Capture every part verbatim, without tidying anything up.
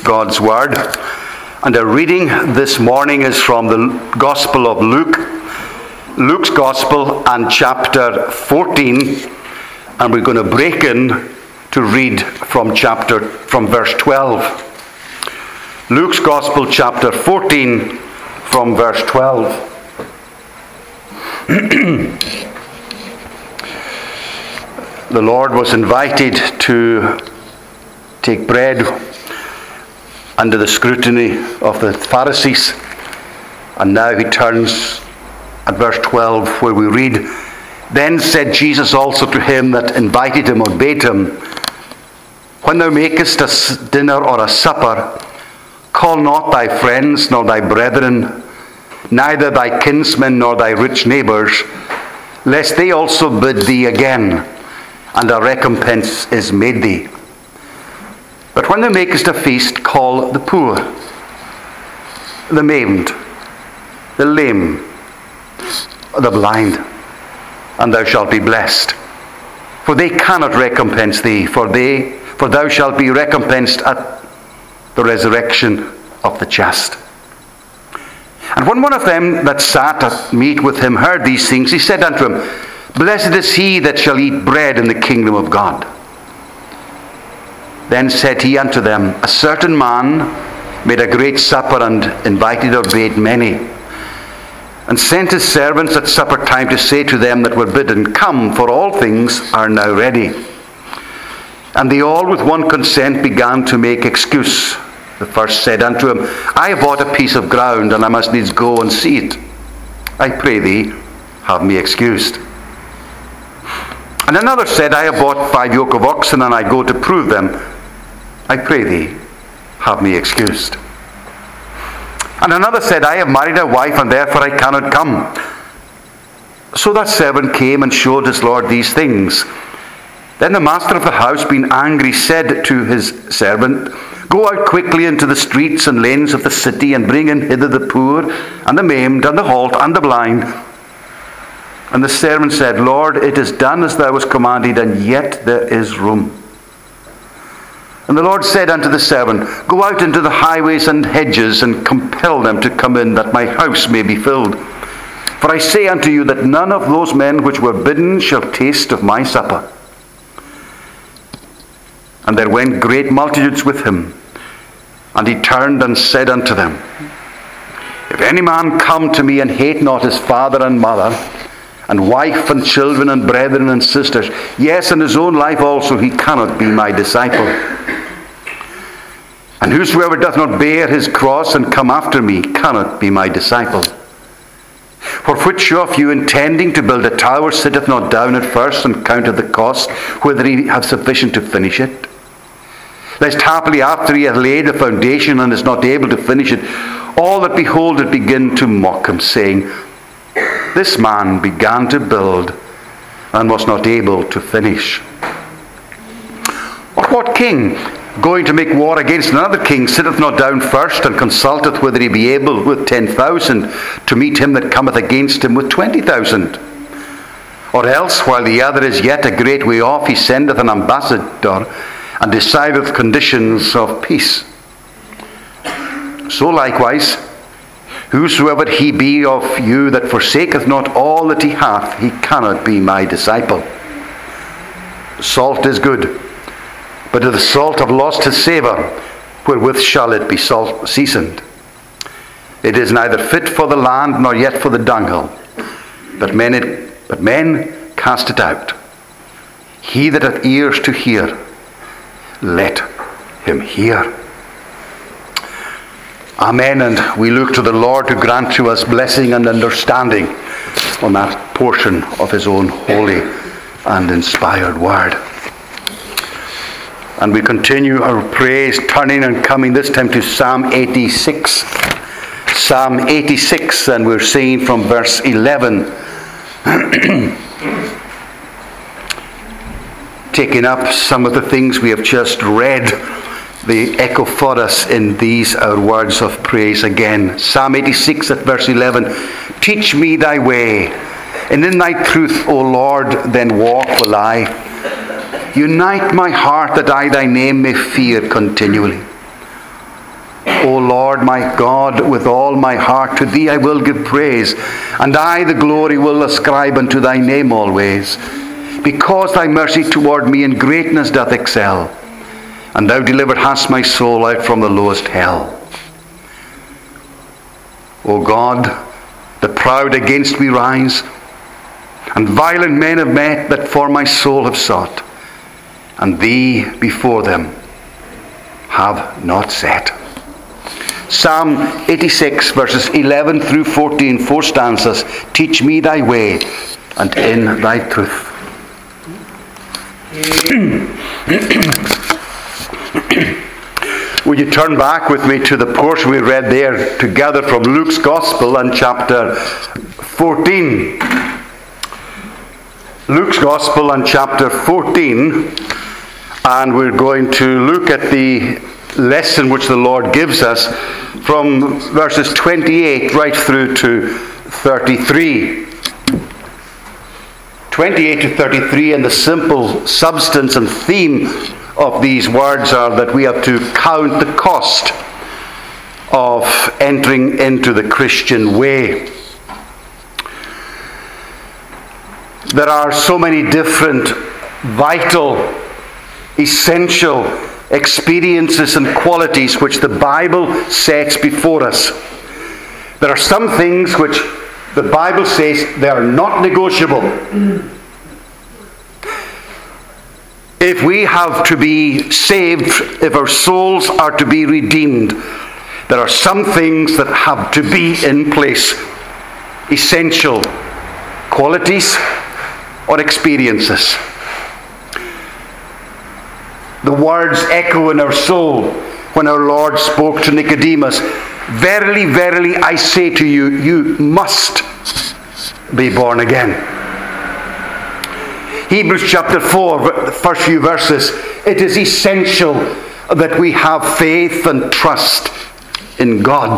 God's Word. And our reading this morning is from the Gospel of Luke, Luke's Gospel and chapter fourteen. And we're going to break in to read from chapter, from verse twelve. Luke's Gospel, chapter fourteen, from verse twelve. The Lord was invited to take bread under the scrutiny of the Pharisees, and now he turns at verse twelve, where we read, "Then said Jesus also to him that invited him or bade him, When thou makest a dinner or a supper, call not thy friends nor thy brethren, neither thy kinsmen nor thy rich neighbours, lest they also bid thee again, and a recompense is made thee. But when thou makest a feast, call the poor, the maimed, the lame, the blind, and thou shalt be blessed. For they cannot recompense thee, for they, for thou shalt be recompensed at the resurrection of the just." And when one of them that sat at meat with him heard these things, he said unto him, "Blessed is he that shall eat bread in the kingdom of God." Then said he unto them, "A certain man made a great supper, and invited or bade many, and sent his servants at supper time to say to them that were bidden, Come, for all things are now ready. And they all with one consent began to make excuse. The first said unto him, I have bought a piece of ground, and I must needs go and see it. I pray thee, have me excused. And another said, I have bought five yoke of oxen, and I go to prove them. I pray thee, have me excused. And another said, I have married a wife, and therefore I cannot come. So that servant came and showed his lord these things. Then the master of the house, being angry, said to his servant, Go out quickly into the streets and lanes of the city, and bring in hither the poor, and the maimed, and the halt, and the blind. And the servant said, Lord, it is done as thou wast commanded, and yet there is room. And the Lord said unto the servant, Go out into the highways and hedges, and compel them to come in, that my house may be filled. For I say unto you that none of those men which were bidden shall taste of my supper. And there went great multitudes with him. And he turned and said unto them, If any man come to me and hate not his father and mother, and wife and children and brethren and sisters, yes, and his own life also, he cannot be my disciple. And whosoever doth not bear his cross and come after me cannot be my disciple. For which of you, intending to build a tower, sitteth not down at first and counteth the cost, whether he have sufficient to finish it? Lest haply after he hath laid the foundation and is not able to finish it, all that behold it begin to mock him, saying, This man began to build and was not able to finish. Or what king, going to make war against another king, sitteth not down first and consulteth whether he be able with ten thousand to meet him that cometh against him with twenty thousand? Or else, while the other is yet a great way off, he sendeth an ambassador, and decideth conditions of peace. So likewise, whosoever he be of you that forsaketh not all that he hath, he cannot be my disciple. Salt is good, but if the salt have lost his savour, wherewith shall it be salt seasoned? It is neither fit for the land, nor yet for the dunghill, but men, it, but men cast it out. He that hath ears to hear, let him hear. Amen. And we look to the Lord to grant to us blessing and understanding on that portion of his own holy and inspired word. And we continue our praise, turning and coming this time to Psalm eighty-six. Psalm eighty-six, and we're seeing from verse eleven. Taking up some of the things we have just read, they echo for us in these our words of praise again. Psalm eighty-six at verse eleven. Teach me thy way, and in thy truth, O Lord, then walk will I. Unite my heart that I thy name may fear continually. Lord my God, with all my heart. To thee I will give praise, and I the glory will ascribe unto thy name always. Because thy mercy toward me in greatness doth excel, and thou delivered hast my soul out from the lowest hell. O God, the proud against me rise, and violent men have met that for my soul have sought, and thee before them have not set. Psalm eighty-six, verses eleven through fourteen, four stanzas. Teach me thy way, and in thy truth. Will you turn back with me to the portion we read there together from Luke's Gospel and chapter fourteen. Luke's Gospel and chapter fourteen, and we're going to look at the lesson which the Lord gives us from verses twenty-eight right through to thirty-three. twenty-eight to thirty-three, and the simple substance and theme of these words are that we have to count the cost of entering into the Christian way. There are so many different, vital, essential experiences and qualities which the Bible sets before us. There are some things which the Bible says they are not negotiable. If we have to be saved, if our souls are to be redeemed, there are some things that have to be in place. Essential qualities or experiences. The words echo in our soul when our Lord spoke to Nicodemus. Verily, verily, I say to you, you must be born again. Hebrews chapter four, the first few verses. It is essential that we have faith and trust in God.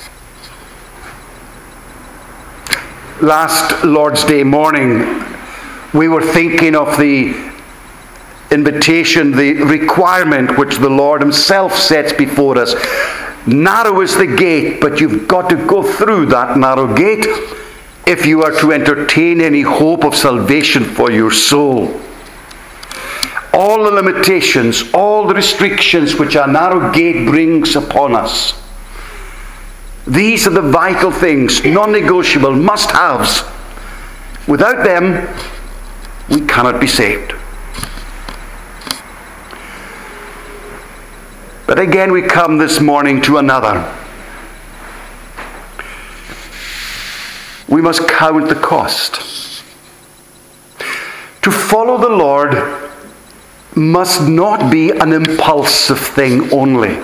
Last Lord's Day morning, we were thinking of the invitation, the requirement which the Lord himself sets before us. Narrow is the gate, but you've got to go through that narrow gate if you are to entertain any hope of salvation for your soul. All the limitations, all the restrictions which a narrow gate brings upon us, these are the vital things, non-negotiable, must-haves. Without them, we cannot be saved. But again we come this morning to another. We must count the cost. To follow the Lord must not be an impulsive thing only.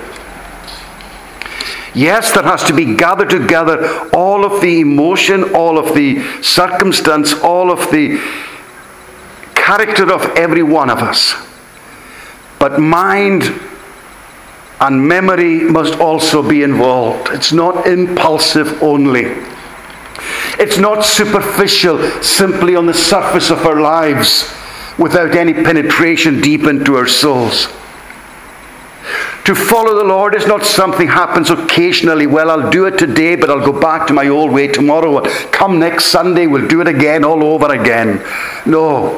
Yes, there has to be gathered together all of the emotion, all of the circumstance, all of the character of every one of us. But mind and memory must also be involved. It's not impulsive only. It's not superficial, simply on the surface of our lives, without any penetration deep into our souls. To follow the Lord is not something happens occasionally. Well, I'll do it today, but I'll go back to my old way tomorrow. Come next Sunday, we'll do it again, all over again. No.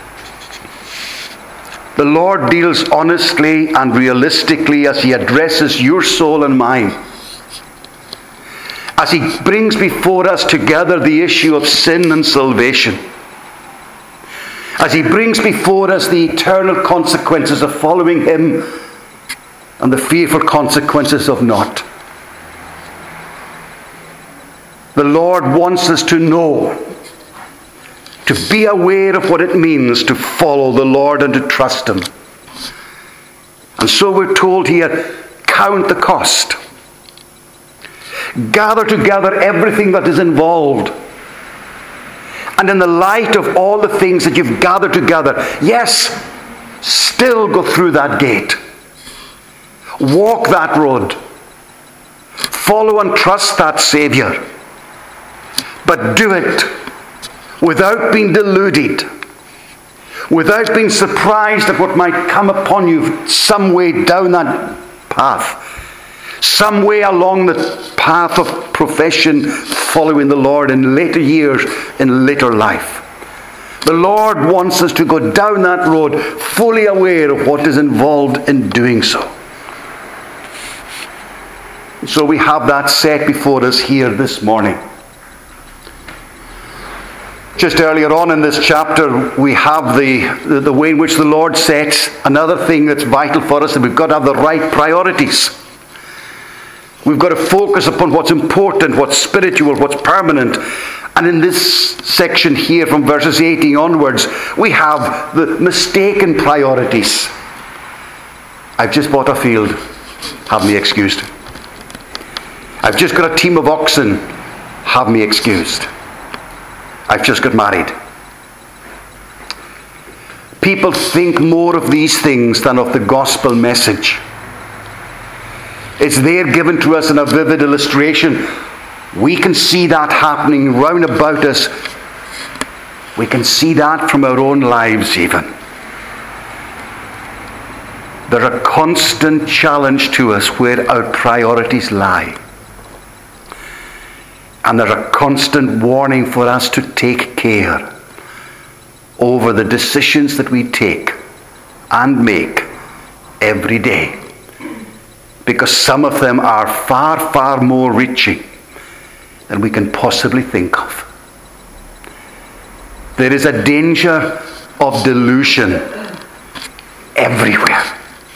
The Lord deals honestly and realistically as he addresses your soul and mine. As he brings before us together the issue of sin and salvation. As he brings before us the eternal consequences of following him and the fearful consequences of not. The Lord wants us to know, to be aware of what it means to follow the Lord and to trust him. And so we're told here, count the cost. Gather together everything that is involved. And in the light of all the things that you've gathered together, yes, still go through that gate. Walk that road. Follow and trust that Savior. But do it without being deluded, without being surprised at what might come upon you some way down that path. some way along the path of profession, following the Lord in later years, in later life. The Lord wants us to go down that road fully aware of what is involved in doing so. So we have that set before us here this morning. Just earlier on in this chapter, we have the, the, the way in which the Lord sets another thing that's vital for us, that we've got to have the right priorities. We've got to focus upon what's important, what's spiritual, what's permanent. And in this section here, from verses eighteen onwards, we have the mistaken priorities. I've just bought a field. Have me excused. I've just got a team of oxen. Have me excused. I've just got married. People think more of these things than of the gospel message. It's there given to us in a vivid illustration. We can see that happening round about us. We can see that from our own lives even. There's a constant challenge to us where our priorities lie. And there's a constant warning for us to take care over the decisions that we take and make every day. Because some of them are far, far more reaching than we can possibly think of. There is a danger of delusion everywhere.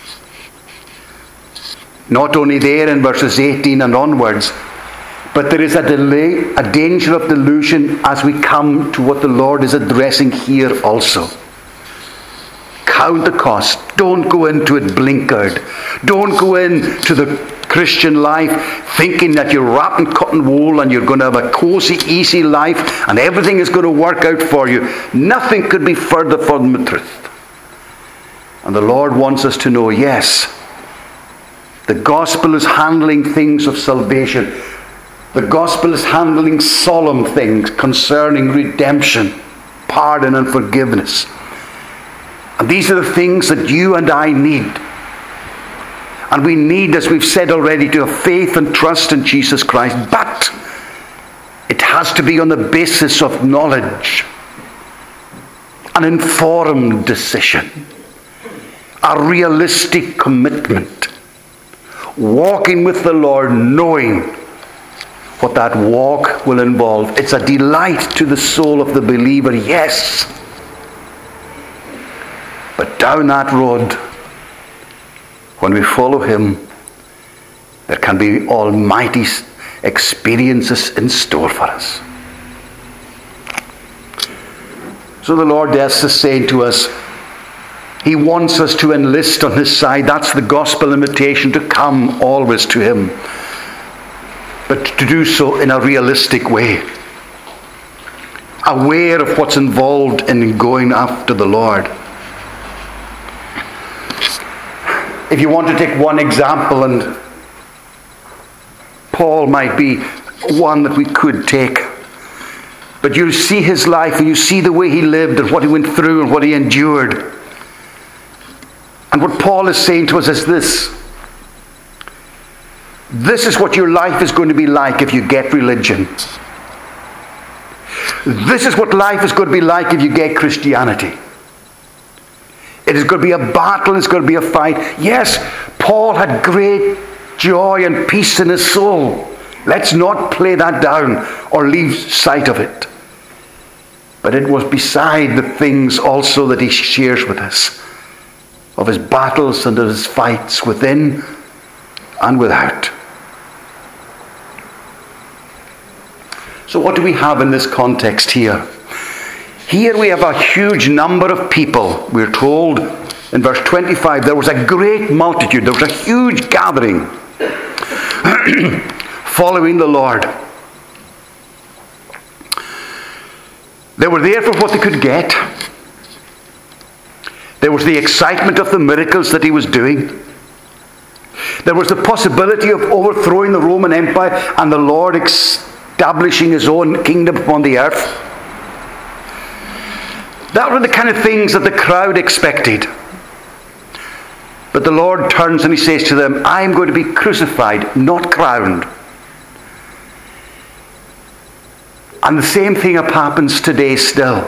Not only there in verses eighteen and onwards, but there is a delay, a danger of delusion as we come to what the Lord is addressing here also. Count the cost. Don't go into it blinkered. Don't go into the Christian life thinking that you're wrapped in cotton wool and you're going to have a cozy, easy life and everything is going to work out for you. Nothing could be further from the truth. And the Lord wants us to know, yes, the gospel is handling things of salvation. The gospel is handling solemn things concerning redemption, pardon and forgiveness. And these are the things that you and I need. And we need, as we've said already, to have faith and trust in Jesus Christ. But it has to be on the basis of knowledge, an informed decision, a realistic commitment, walking with the Lord, knowing what that walk will involve. It's a delight to the soul of the believer, yes. But down that road, when we follow him, there can be almighty experiences in store for us. So the Lord is saying to us, he wants us to enlist on his side. That's the gospel invitation, to come always to him. But to do so in a realistic way. Aware of what's involved in going after the Lord. If you want to take one example, and Paul might be one that we could take, but you see his life and you see the way he lived and what he went through and what he endured. And what Paul is saying to us is this. This is what your life is going to be like if you get religion. This is what life is going to be like if you get Christianity. It is going to be a battle. It's going to be a fight. Yes, Paul had great joy and peace in his soul. Let's not play that down or lose sight of it. But it was beside the things also that he shares with us, of his battles and of his fights within and without. So what do we have in this context here? Here we have a huge number of people. We're told in verse twenty-five, there was a great multitude. There was a huge gathering following the Lord. They were there for what they could get. There was the excitement of the miracles that he was doing. There was the possibility of overthrowing the Roman Empire and the Lord establishing his own kingdom upon the earth. That were the kind of things that the crowd expected. But the Lord turns and he says to them, I am going to be crucified, not crowned. And the same thing happens today still.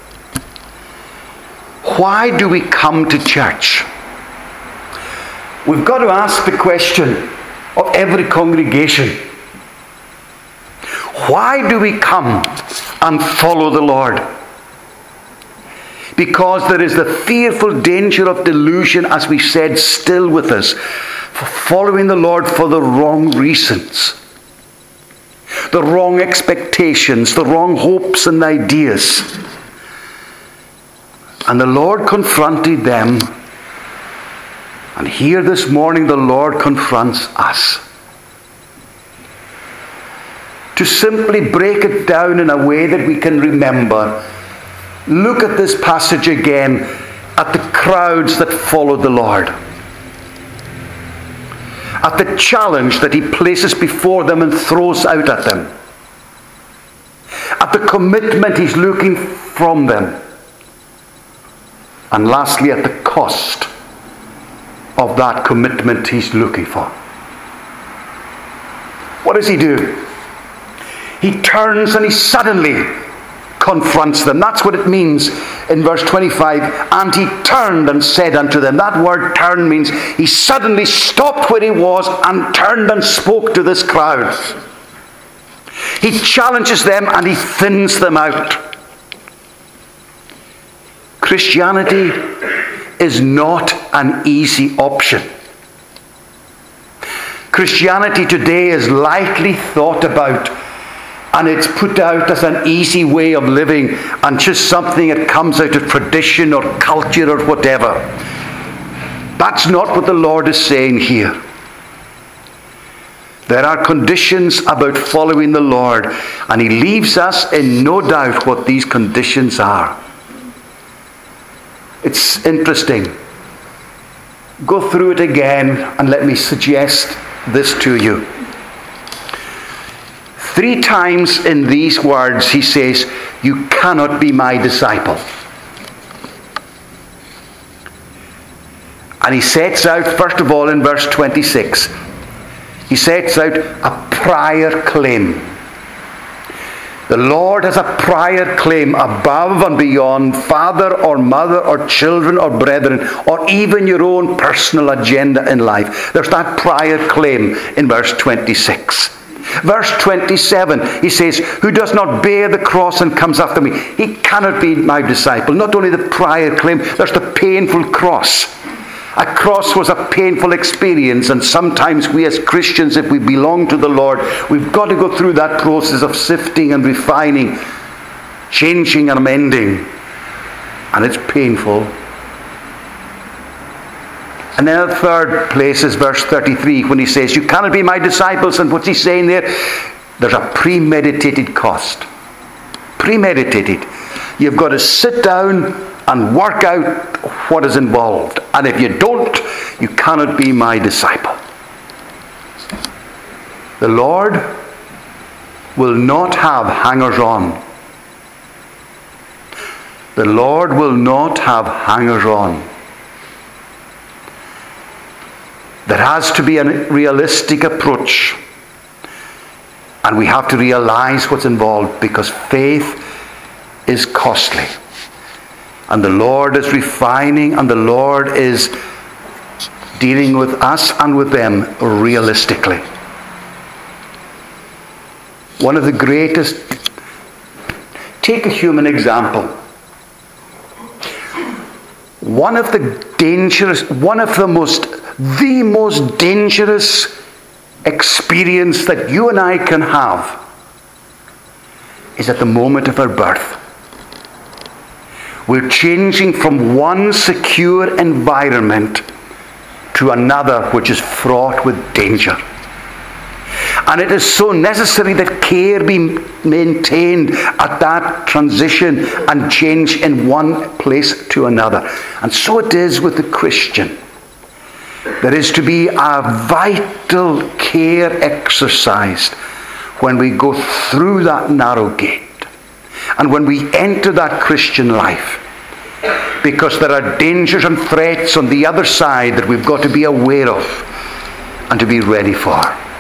Why do we come to church? We've got to ask the question of every congregation. Why do we come and follow the Lord? Because there is the fearful danger of delusion, as we said, still with us, for following the Lord for the wrong reasons, the wrong expectations, the wrong hopes and ideas. And the Lord confronted them. And here this morning the Lord confronts us. To simply break it down in a way that we can remember, look at this passage again, at the crowds that followed the Lord. At the challenge that he places before them and throws out at them. At the commitment he's looking from them. And lastly, at the cost of that commitment he's looking for. What does he do? He turns and he suddenly confronts them. That's what it means in verse twenty-five. And he turned and said unto them. That word turn means he suddenly stopped where he was and turned and spoke to this crowd. He challenges them and he thins them out. Christianity is not an easy option. Christianity today is lightly thought about, and it's put out as an easy way of living and just something that comes out of tradition or culture or whatever. That's not what the Lord is saying here. There are conditions about following the Lord, and he leaves us in no doubt what these conditions are. It's interesting. Go through it again and let me suggest this to you. Three times in these words he says, you cannot be my disciple. And he sets out, first of all in verse twenty-six, he sets out a prior claim. The Lord has a prior claim above and beyond father or mother or children or brethren or even your own personal agenda in life. There's that prior claim in verse twenty-six. Verse twenty-seven, he says, who does not bear the cross and comes after me, he cannot be my disciple. Not only the prior claim, there's the painful cross. A cross was a painful experience, and sometimes we as Christians, if we belong to the Lord, we've got to go through that process of sifting and refining, changing and amending. And it's painful. And then the third place is verse thirty-three, when he says, you cannot be my disciples. And what's he saying there? There's a premeditated cost. Premeditated. You've got to sit down and work out what is involved. And if you don't, you cannot be my disciple. The Lord will not have hangers-on. The Lord will not have hangers-on. There has to be a realistic approach. And we have to realize what's involved, because faith is costly. And the Lord is refining, and the Lord is dealing with us and with them realistically. One of the greatest, take a human example. One of the dangerous, one of the most, the most dangerous experience that you and I can have is at the moment of our birth. We're changing from one secure environment to another which is fraught with danger. And it is so necessary that care be maintained at that transition and change in one place to another. And so it is with the Christian. There is to be a vital care exercised when we go through that narrow gate. And when we enter that Christian life, because there are dangers and threats on the other side that we've got to be aware of and to be ready for.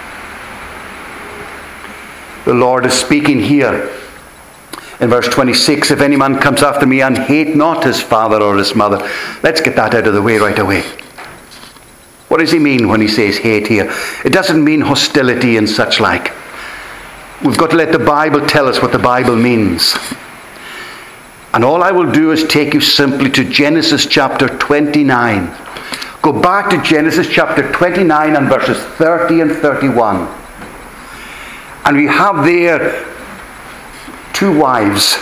The Lord is speaking here in verse twenty-six, if any man comes after me and hate not his father or his mother. Let's get that out of the way right away. What does he mean when he says hate here? It doesn't mean hostility and such like. We've got to let the Bible tell us what the Bible means. And all I will do is take you simply to Genesis chapter twenty-nine. Go back to Genesis chapter twenty-nine and verses thirty and thirty-one. And we have there two wives.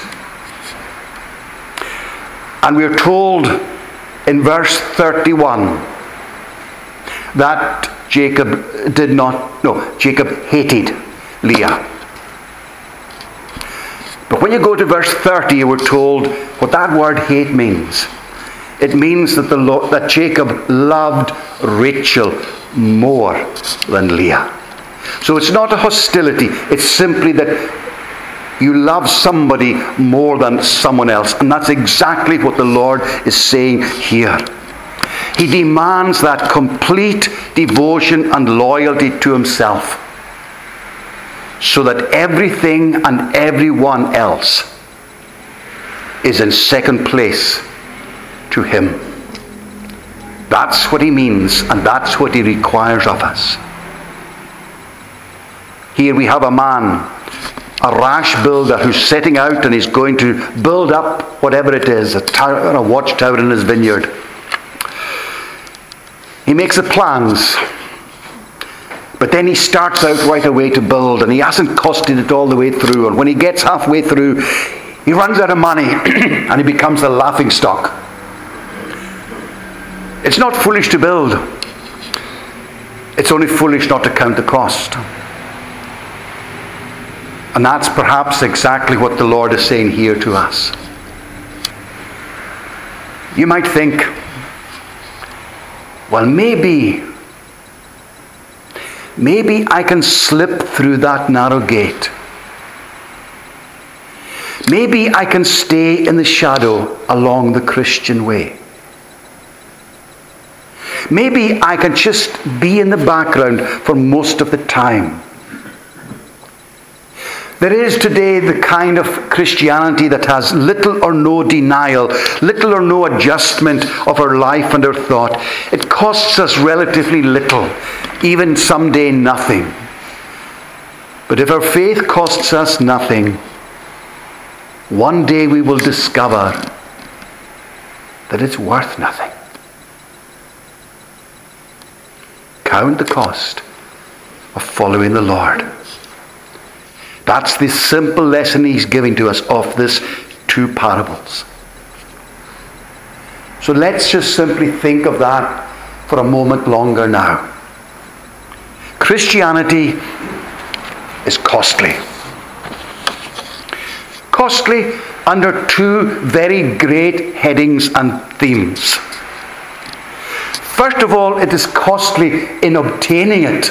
And we're told in verse thirty-one that Jacob did not, no, Jacob hated Leah. But when you go to verse thirty, you were told what that word hate means. It means that, the, that Jacob loved Rachel more than Leah. So it's not a hostility. It's simply that you love somebody more than someone else. And that's exactly what the Lord is saying here. He demands that complete devotion and loyalty to himself, so that everything and everyone else is in second place to him. That's what he means, and that's what he requires of us. Here we have a man, a rash builder, who's setting out and he's going to build up whatever it is, a tower, a watchtower in his vineyard. He makes the plans, but then he starts out right away to build, and he hasn't costed it all the way through. And when he gets halfway through, he runs out of money and he becomes a laughing stock. It's not foolish to build. It's only foolish not to count the cost. And that's perhaps exactly what the Lord is saying here to us. You might think, well, maybe, maybe I can slip through that narrow gate. Maybe I can stay in the shadow along the Christian way. Maybe I can just be in the background for most of the time. There is today the kind of Christianity that has little or no denial, little or no adjustment of our life and our thought. It costs us relatively little, even someday nothing. But if our faith costs us nothing, one day we will discover that it's worth nothing. Count the cost of following the Lord. That's the simple lesson he's giving to us of this two parables. So let's just simply think of that for a moment longer now. Christianity is costly. Costly under two very great headings and themes. First of all, it is costly in obtaining it.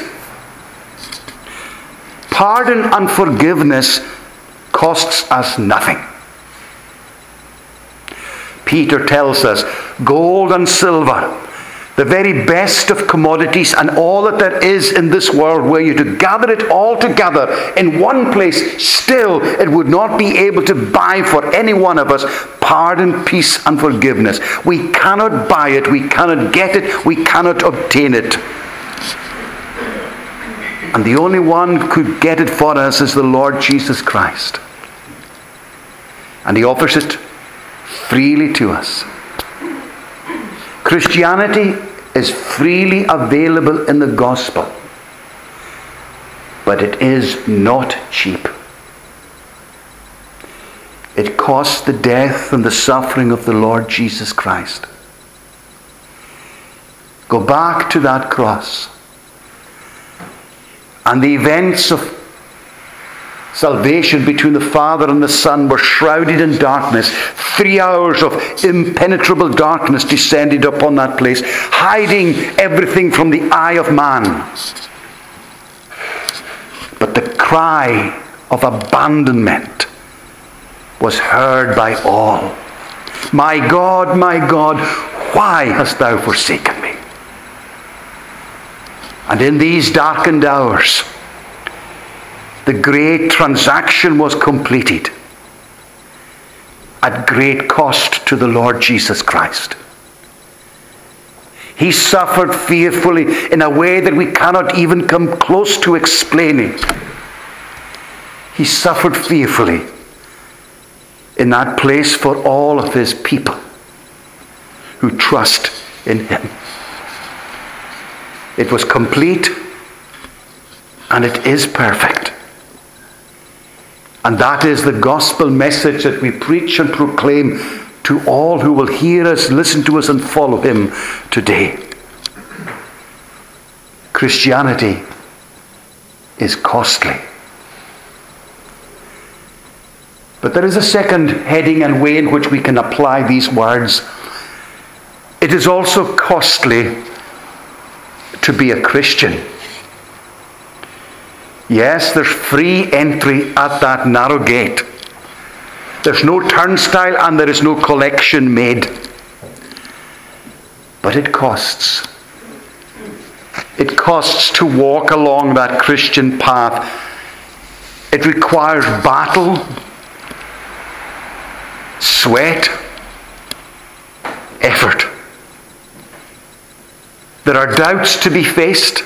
Pardon and forgiveness costs us nothing. Peter tells us, gold and silver, the very best of commodities and all that there is in this world, were you to gather it all together in one place, still it would not be able to buy for any one of us pardon, peace and forgiveness. We cannot buy it, we cannot get it, we cannot obtain it. And the only one who could get it for us is the Lord Jesus Christ. And he offers it freely to us. Christianity is freely available in the gospel, but it is not cheap. It costs the death and the suffering of the Lord Jesus Christ. Go back to that cross. And the events of salvation between the Father and the Son were shrouded in darkness. Three hours of impenetrable darkness descended upon that place, hiding everything from the eye of man. But the cry of abandonment was heard by all. My God, my God, why hast thou forsaken me? And in these darkened hours, the great transaction was completed at great cost to the Lord Jesus Christ. He suffered fearfully in a way that we cannot even come close to explaining. He suffered fearfully in that place for all of his people who trust in him. It was complete and it is perfect. And that is the gospel message that we preach and proclaim to all who will hear us, listen to us, and follow him today. Christianity is costly. But there is a second heading and way in which we can apply these words. It is also costly to be a Christian. Yes, there's free entry at that narrow gate. There's no turnstile and there is no collection made. But it costs. It costs to walk along that Christian path. It requires battle, sweat, effort. There are doubts to be faced,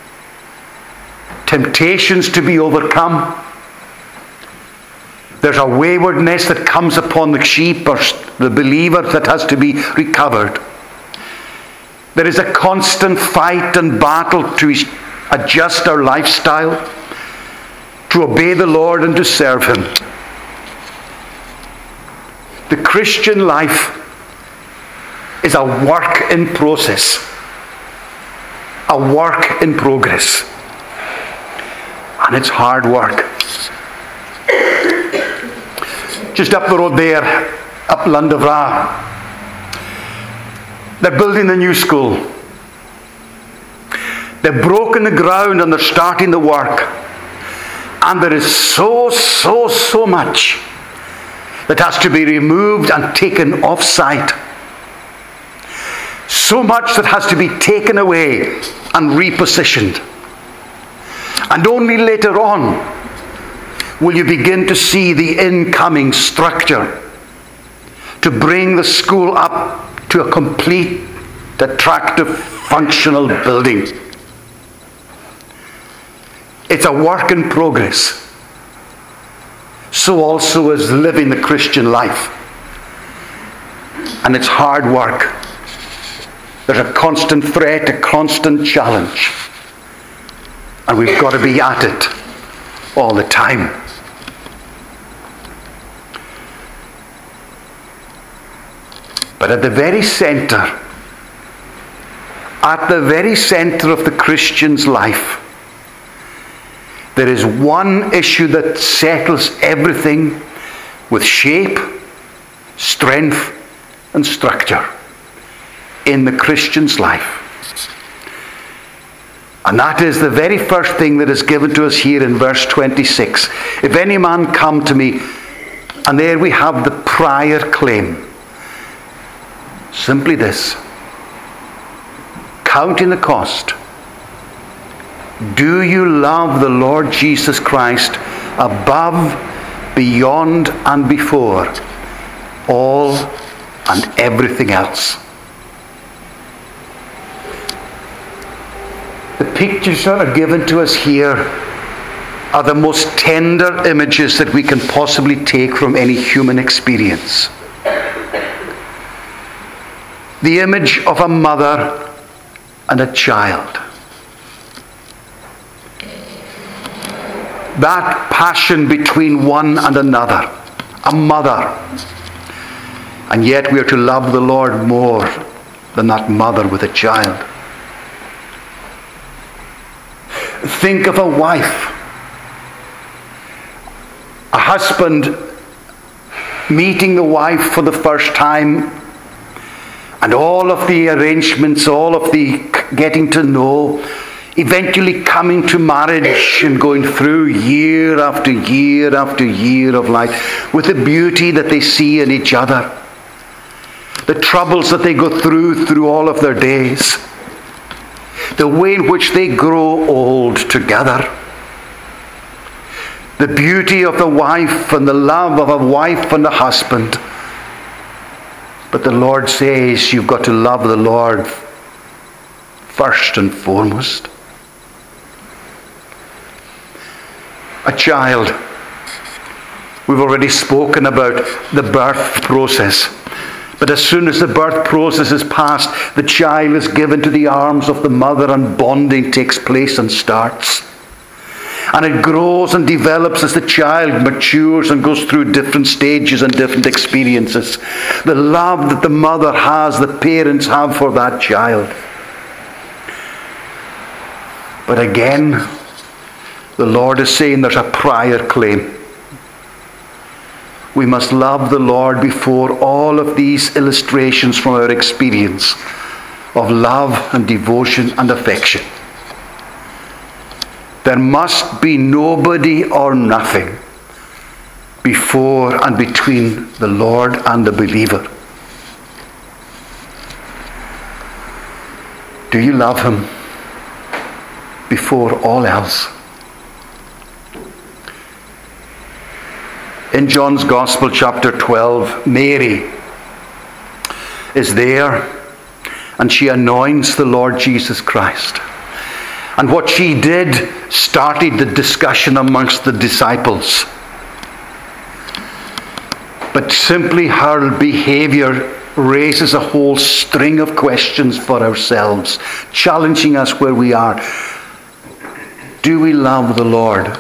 temptations to be overcome. There's a waywardness that comes upon the sheep or the believer that has to be recovered. There is a constant fight and battle to adjust our lifestyle, to obey the Lord and to serve him. The Christian life is a work in process, a work in progress. And it's hard work. Just up the road there, up Lundavra, they're building the new school. They've broken the ground and they're starting the work. And there is so, so, so much that has to be removed and taken off site. So much that has to be taken away and repositioned. And only later on will you begin to see the incoming structure to bring the school up to a complete, attractive, functional building. It's a work in progress. So also is living the Christian life. And it's hard work. There's a constant threat, a constant challenge. And we've got to be at it all the time. But at the very center, at the very center of the Christian's life, there is one issue that settles everything with shape, strength, and structure in the Christian's life. And that is the very first thing that is given to us here in verse twenty-six. If any man come to me, and there we have the prior claim. Simply this: counting the cost. Do you love the Lord Jesus Christ above, beyond, and before all and everything else? The pictures that are given to us here are the most tender images that we can possibly take from any human experience. The image of a mother and a child. That passion between one and another. A mother. And yet we are to love the Lord more than that mother with a child. Think of a wife. A husband meeting the wife for the first time, and all of the arrangements, all of the getting to know, eventually coming to marriage and going through year after year after year of life with the beauty that they see in each other. the troubles that they go through through all of their days, the way in which they grow old together, the beauty of the wife and the love of a wife and a husband. But the Lord says you've got to love the Lord first and foremost. A child. We've already spoken about the birth process. But as soon as the birth process is past, the child is given to the arms of the mother and bonding takes place and starts. And it grows and develops as the child matures and goes through different stages and different experiences. The love that the mother has, the parents have for that child. But again, the Lord is saying there's a prior claim. We must love the Lord before all of these illustrations from our experience of love and devotion and affection. There must be nobody or nothing before and between the Lord and the believer. Do you love him before all else? In John's Gospel, chapter twelve, Mary is there and she anoints the Lord Jesus Christ. And what she did started the discussion amongst the disciples. But simply her behavior raises a whole string of questions for ourselves, challenging us where we are. Do we love the Lord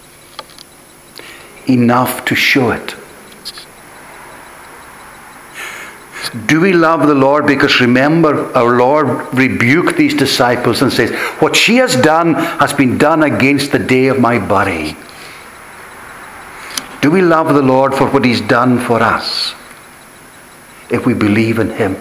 enough to show it? Do we love the Lord? Because remember, our Lord rebuked these disciples and says, what she has done has been done against the day of my burying. Do we love the Lord for what he's done for us if we believe in him?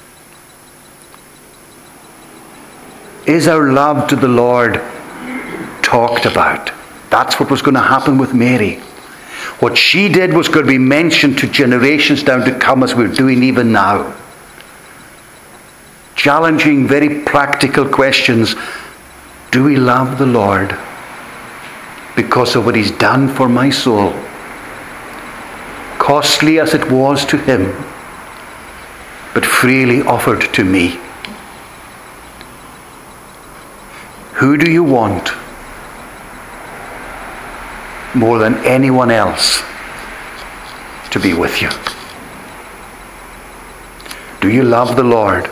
Is our love to the Lord talked about? That's what was going to happen with Mary. What she did was going to be mentioned to generations down to come, as we're doing even now. Challenging, very practical questions. Do we love the Lord because of what he's done for my soul? Costly as it was to him, but freely offered to me. Who do you want more than anyone else to be with you? Do you love the Lord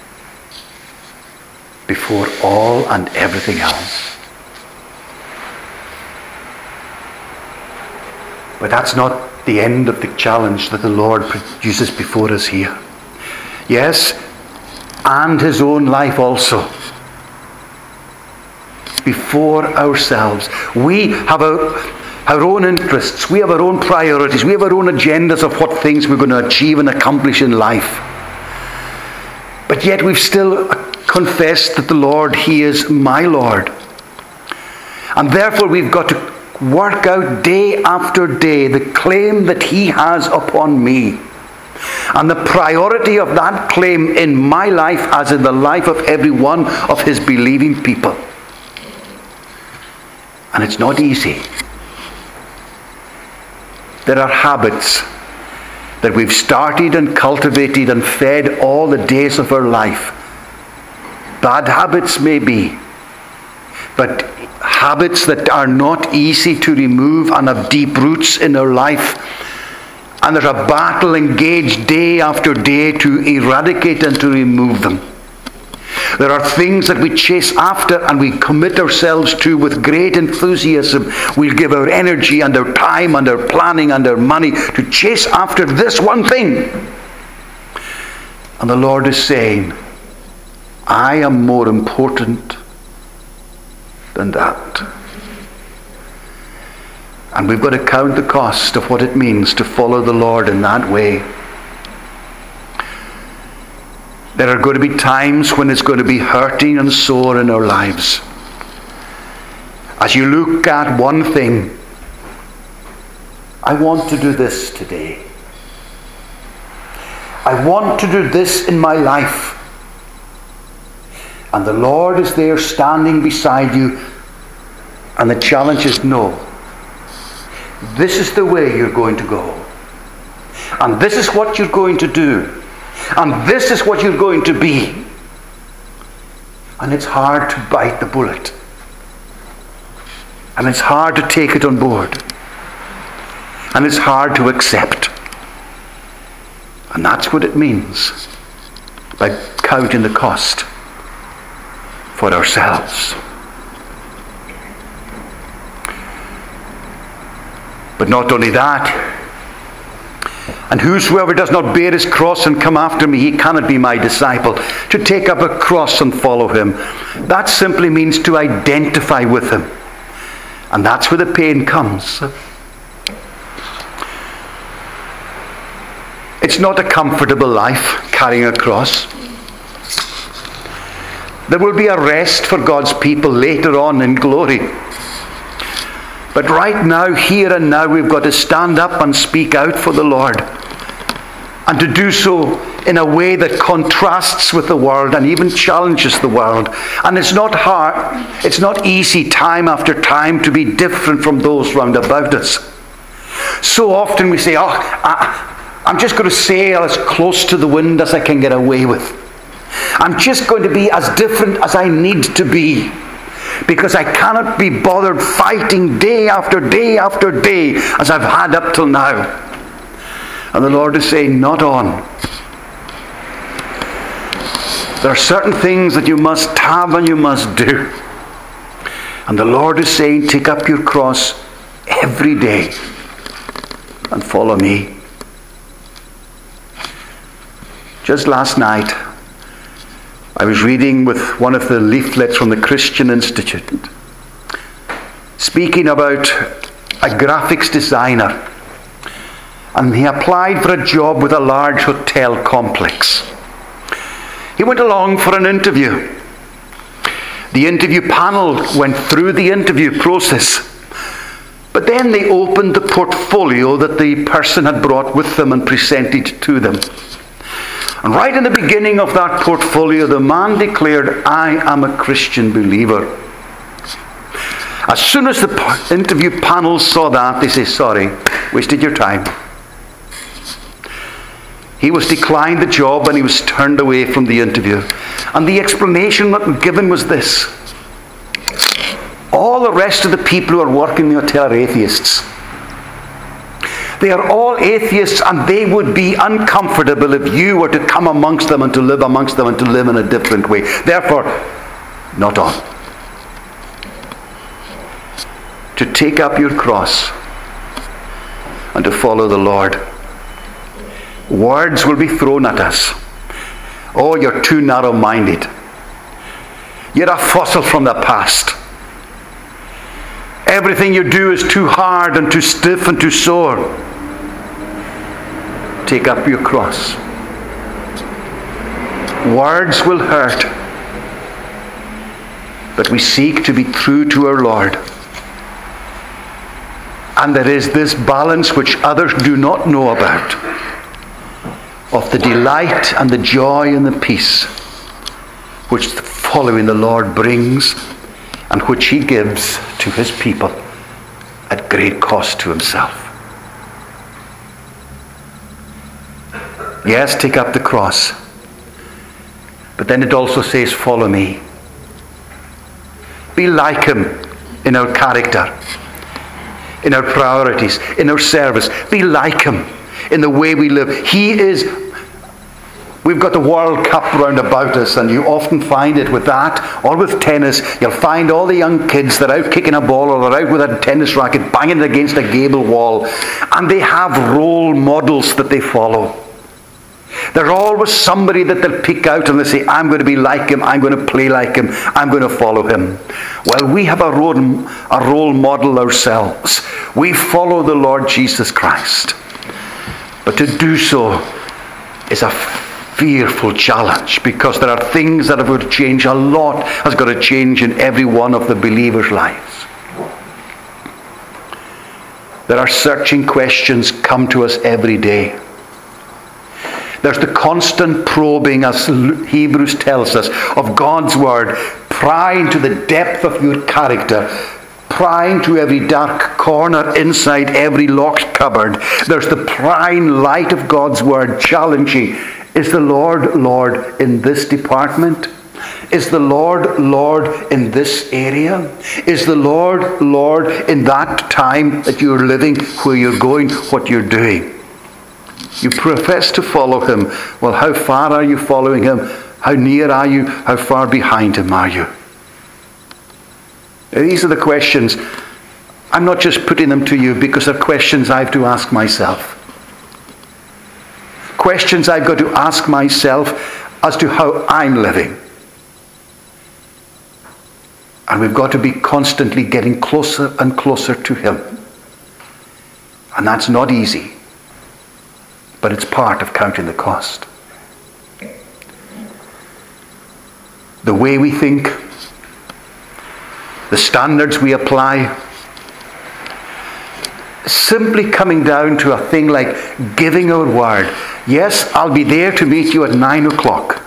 before all and everything else? But that's not the end of the challenge that the Lord produces before us here. Yes, and his own life also. Before ourselves. We have a Our own interests, we have our own priorities, we have our own agendas of what things we're going to achieve and accomplish in life. But yet we've still confessed that the Lord, he is my Lord. And therefore we've got to work out day after day the claim that he has upon me. And the priority of that claim in my life as in the life of every one of his believing people. And it's not easy. There are habits that we've started and cultivated and fed all the days of our life. Bad habits may be, but habits that are not easy to remove and have deep roots in our life. And there's a battle engaged day after day to eradicate and to remove them. There are things that we chase after and we commit ourselves to with great enthusiasm. We'll give our energy and our time and our planning and our money to chase after this one thing. And the Lord is saying, I am more important than that. And we've got to count the cost of what it means to follow the Lord in that way. There are going to be times when it's going to be hurting and sore in our lives. As you look at one thing, I want to do this today. I want to do this in my life. And the Lord is there standing beside you, and the challenge is no. This is the way you're going to go. And this is what you're going to do. And this is what you're going to be. And it's hard to bite the bullet. And it's hard to take it on board. And it's hard to accept. And that's what it means by counting the cost for ourselves. But not only that, and whosoever does not bear his cross and come after me, he cannot be my disciple. To take up a cross and follow him, that simply means to identify with him. And that's where the pain comes. It's not a comfortable life, carrying a cross. There will be a rest for God's people later on in glory. But right now, here and now, we've got to stand up and speak out for the Lord. And to do so in a way that contrasts with the world and even challenges the world. And it's not hard, it's not easy time after time to be different from those round about us. So often we say, oh, I, I'm just going to sail as close to the wind as I can get away with. I'm just going to be as different as I need to be. Because I cannot be bothered fighting day after day after day as I've had up till now. And the Lord is saying, not on. There are certain things that you must have and you must do. And the Lord is saying, take up your cross every day and follow me. Just last night, I was reading with one of the leaflets from the Christian Institute, speaking about a graphics designer, and he applied for a job with a large hotel complex. He went along for an interview. The interview panel went through the interview process, but then they opened the portfolio that the person had brought with them and presented to them. And right in the beginning of that portfolio, the man declared, I am a Christian believer. As soon as the interview panel saw that, they say, sorry, wasted your time. He was declined the job and he was turned away from the interview. And the explanation that was given was this. All the rest of the people who are working in the hotel are atheists. They are all atheists, and they would be uncomfortable if you were to come amongst them and to live amongst them and to live in a different way. Therefore, not on. To take up your cross and to follow the Lord. Words will be thrown at us. Oh, you're too narrow-minded. You're a fossil from the past. Everything you do is too hard and too stiff and too sore. Take up your cross. Words will hurt, but we seek to be true to our Lord. And there is this balance which others do not know about, of the delight and the joy and the peace which following the Lord brings, and which he gives to his people at great cost to himself. Yes, take up the cross. But then it also says, follow me. Be like him in our character, in our priorities, in our service. Be like him in the way we live. He is... We've got the World Cup round about us, and you often find it with that, or with tennis. You'll find all the young kids that are out kicking a ball, or they're out with a tennis racket, banging it against a gable wall. And they have role models that they follow. There's always somebody that they'll pick out and they say, I'm going to be like him, I'm going to play like him, I'm going to follow him. Well, we have a role, a role model ourselves. We follow the Lord Jesus Christ. But to do so is a fearful challenge, because there are things that have got to change. A lot has got to change in every one of the believers' lives. There are searching questions come to us every day. There's the constant probing, as Hebrews tells us, of God's word, prying to the depth of your character, prying to every dark corner inside every locked cupboard. There's the prying light of God's word challenging. Is the Lord Lord in this department? Is the Lord Lord in this area? Is the Lord Lord in that time that you're living, where you're going, what you're doing? You profess to follow him. Well, how far are you following him? How near are you? How far behind him are you? These are the questions. I'm not just putting them to you because they're questions I have to ask myself. Questions I've got to ask myself as to how I'm living. And we've got to be constantly getting closer and closer to him. And that's not easy. But it's part of counting the cost. The way we think, the standards we apply, simply coming down to a thing like giving our word. Yes, I'll be there to meet you at nine o'clock.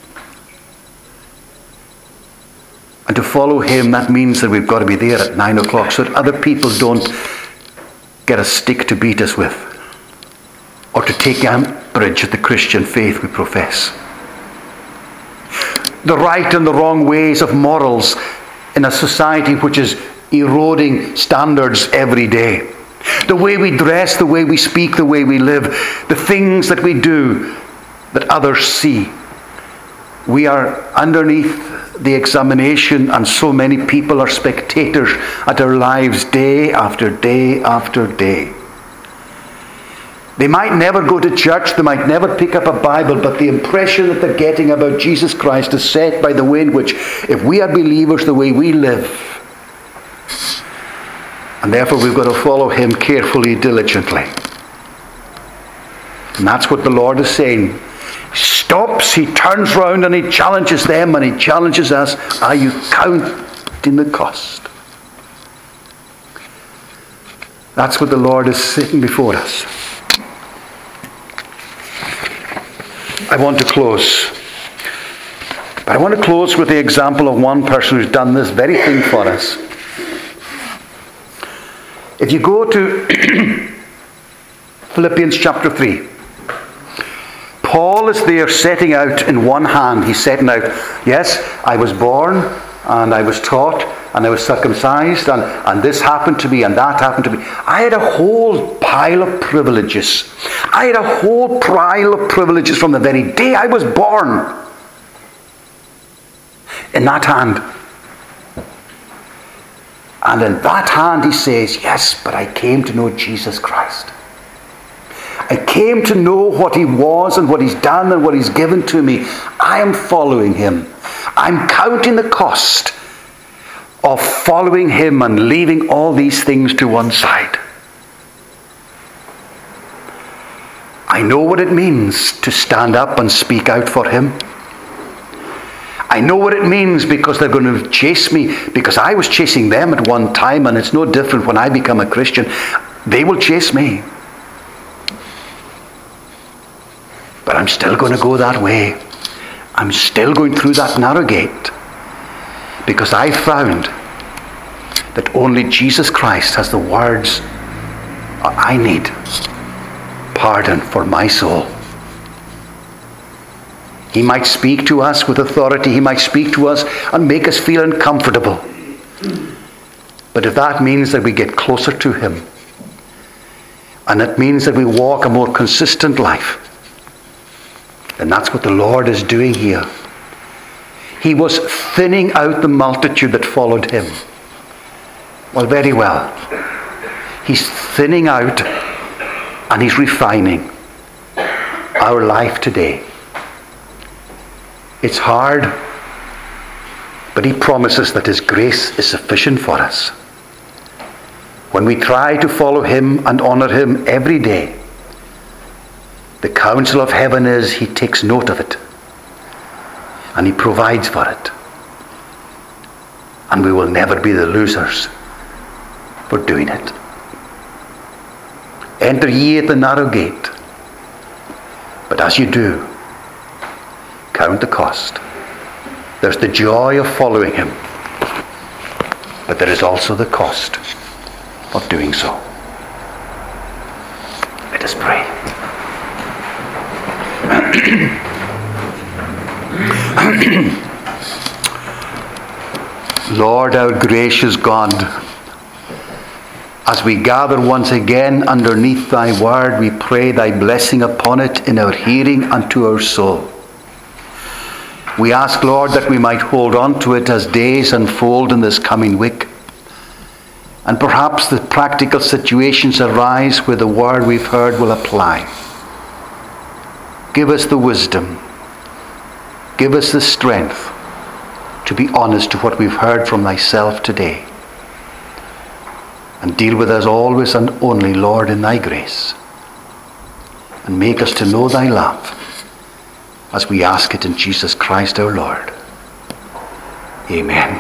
And to follow him, that means that we've got to be there at nine o'clock so that other people don't get a stick to beat us with, or to take umbrage at the Christian faith we profess. The right and the wrong ways of morals in a society which is eroding standards every day. The way we dress, the way we speak, the way we live, the things that we do that others see. We are underneath the examination, and so many people are spectators at our lives day after day after day. They might never go to church, they might never pick up a Bible, but the impression that they're getting about Jesus Christ is set by the way in which, if we are believers, the way we live. And therefore we've got to follow him carefully, diligently. And that's what the Lord is saying. He stops, he turns round and he challenges them and he challenges us. Are you counting the cost? That's what the Lord is sitting before us. I want to close. But I want to close with the example of one person who's done this very thing for us. If you go to Philippians chapter three, Paul is there setting out in one hand. He's setting out, yes, I was born and I was taught and I was circumcised and, and this happened to me and that happened to me. I had a whole pile of privileges. I had a whole pile of privileges from the very day I was born. In that hand. And in that hand he says, yes, but I came to know Jesus Christ. I came to know what he was and what he's done and what he's given to me. I am following him. I'm counting the cost of following him and leaving all these things to one side. I know what it means to stand up and speak out for him. I know what it means because they're going to chase me, because I was chasing them at one time, and it's no different when I become a Christian. They will chase me. But I'm still going to go that way. I'm still going through that narrow gate. Because I found that only Jesus Christ has the words I need. Pardon for my soul. He might speak to us with authority. He might speak to us and make us feel uncomfortable. But if that means that we get closer to him, and it means that we walk a more consistent life, then that's what the Lord is doing here. He was thinning out the multitude that followed him. Well, very well. He's thinning out and he's refining our life today. It's hard, but he promises that his grace is sufficient for us. When we try to follow him and honor him every day, the counsel of heaven is he takes note of it and he provides for it. And we will never be the losers for doing it. Enter ye at the narrow gate, but But as you do, count the cost. There's the joy of following him, but there is also the cost of doing so. Let us pray. Lord, our gracious God, as we gather once again underneath thy word, we pray thy blessing upon it in our hearing and to our soul. We ask, Lord, that we might hold on to it as days unfold in this coming week. And perhaps the practical situations arise where the word we've heard will apply. Give us the wisdom. Give us the strength to be honest to what we've heard from thyself today. And deal with us always and only, Lord, in thy grace. And make us to know thy love, as we ask it in Jesus Christ our Lord. Amen.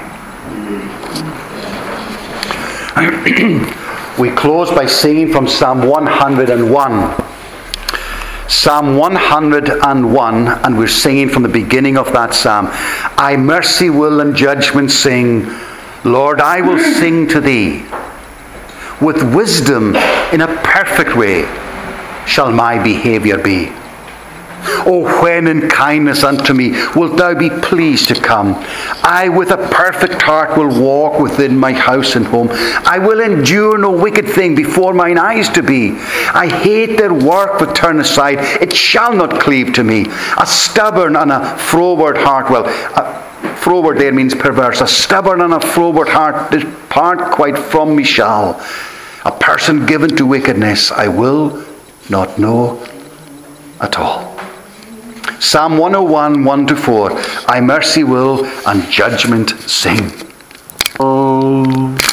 We close by singing from Psalm one hundred and one. Psalm one hundred and one, and we're singing from the beginning of that psalm. I mercy will and judgment sing. Lord, I will sing to thee. With wisdom in a perfect way shall my behavior be. O when in kindness unto me wilt thou be pleased to come. I with a perfect heart will walk within my house and home. I will endure no wicked thing before mine eyes to be. I hate their work but turn aside. It shall not cleave to me. A stubborn and a froward heart, well, a froward there means perverse. A stubborn and a froward heart depart quite from me shall. A person given to wickedness I will not know at all. Psalm one oh one, one to four. I mercy will and judgment sing. Oh.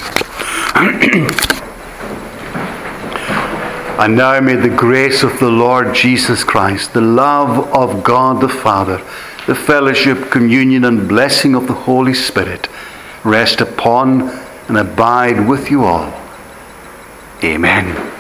And now may the grace of the Lord Jesus Christ, the love of God the Father, the fellowship, communion, and blessing of the Holy Spirit rest upon and abide with you all. Amen.